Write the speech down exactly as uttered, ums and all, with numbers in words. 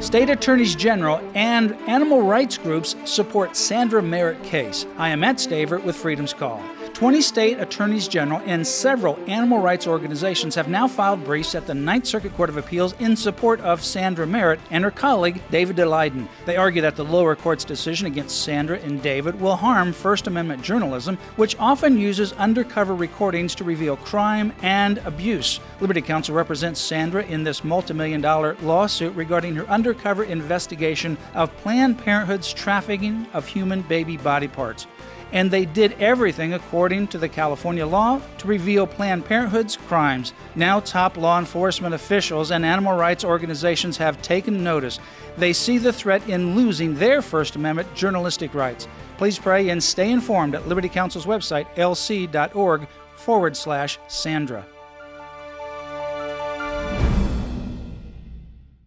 State attorneys general and animal rights groups support Sandra Merritt case. I am Matt Stavert with Freedom's Call. twenty state attorneys general and several animal rights organizations have now filed briefs at the Ninth Circuit Court of Appeals in support of Sandra Merritt and her colleague, David Daleiden. They argue that the lower court's decision against Sandra and David will harm First Amendment journalism, which often uses undercover recordings to reveal crime and abuse. Liberty Counsel represents Sandra in this multi-million dollar lawsuit regarding her undercover investigation of Planned Parenthood's trafficking of human baby body parts. And they did everything according to the California law to reveal Planned Parenthood's crimes. Now top law enforcement officials and animal rights organizations have taken notice. They see the threat in losing their First Amendment journalistic rights. Please pray and stay informed at Liberty Counsel's website, lc.org forward slash Sandra.